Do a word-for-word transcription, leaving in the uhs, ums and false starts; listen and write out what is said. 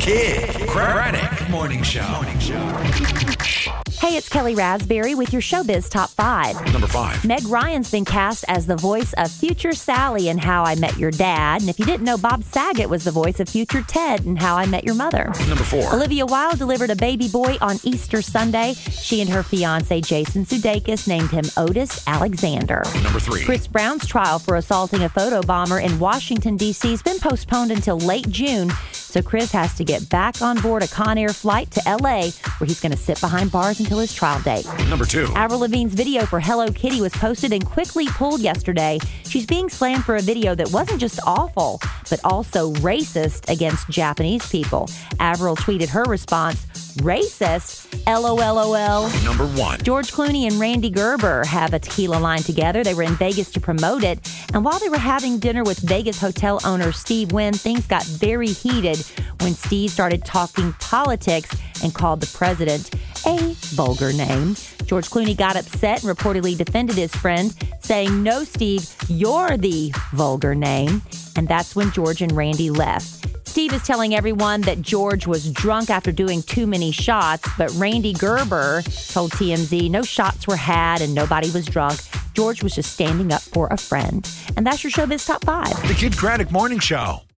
Kid Craddock Morning Show. Morning Show. Hey, it's Kelly Raspberry with your Showbiz Top five. Number five. Meg Ryan's been cast as the voice of future Sally in How I Met Your Dad. And if you didn't know, Bob Saget was the voice of future Ted in How I Met Your Mother. Number four. Olivia Wilde delivered a baby boy on Easter Sunday. She and her fiance, Jason Sudeikis, named him Otis Alexander. Number three. Chris Brown's trial for assaulting a photo bomber in Washington, D C has been postponed until late June. So Chris has to get back on board a Con Air flight to L A, where he's going to sit behind bars until his trial date. Number two. Avril Lavigne's video for Hello Kitty was posted and quickly pulled yesterday. She's being slammed for a video that wasn't just awful, but also racist against Japanese people. Avril tweeted her response, "Racist? LOLOL." Number one. George Clooney and Randy Gerber have a tequila line together. They were in Vegas to promote it. And while they were having dinner with Vegas hotel owner Steve Wynn, things got very heated when Steve started talking politics and called the president a vulgar name. George Clooney got upset and reportedly defended his friend, saying, "No, Steve, you're the vulgar name." And that's when George and Randy left. Steve is telling everyone that George was drunk after doing too many shots, but Randy Gerber told T M Z no shots were had and nobody was drunk. George was just standing up for a friend. And that's your Showbiz Top five. The Kid Craddock Morning Show.